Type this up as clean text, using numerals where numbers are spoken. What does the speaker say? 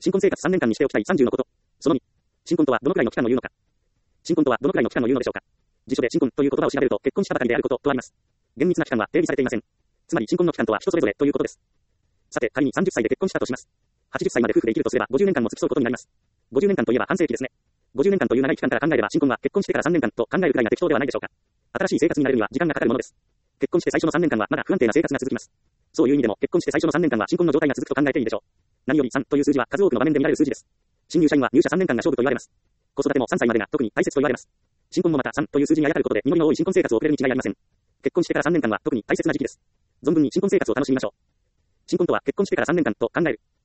新婚生活3年間にしておきたい30のこと。その2。新婚とはどのくらいの期間を言うのか。新婚とはどのくらいの期間を言うのでしょうか。辞書で新婚という言葉を調べると結婚したばかりであることとあります。厳密な期間は定義されていません。つまり新婚の期間とは人それぞれということです。さて仮に30歳で結婚したとします。80歳まで夫婦で生きるとすれば50年間も付き添うことになります。50年間といえば半世紀ですね。50年間という長い期間から考えれば新婚は結婚してから3年間と考えるくらいが適当ではないでしょうか。新しい生活に慣れるには時間がかかるものです。結婚して最初の3年間はまだ不安定な生活が続きます。そういう意味でも結婚して最初の3年間は新婚の状態が続くと考えていいでしょう。何より3という数字は数多くの場面で見られる数字です。新入社員は入社3年間が勝負と言われます。子育ても3歳までが特に大切と言われます。新婚もまた3という数字にあやかることで実りの多い新婚生活を送れるに違いありません。結婚してから3年間は特に大切な時期です。存分に新婚生活を楽しみましょう。新婚とは結婚してから3年間と考える。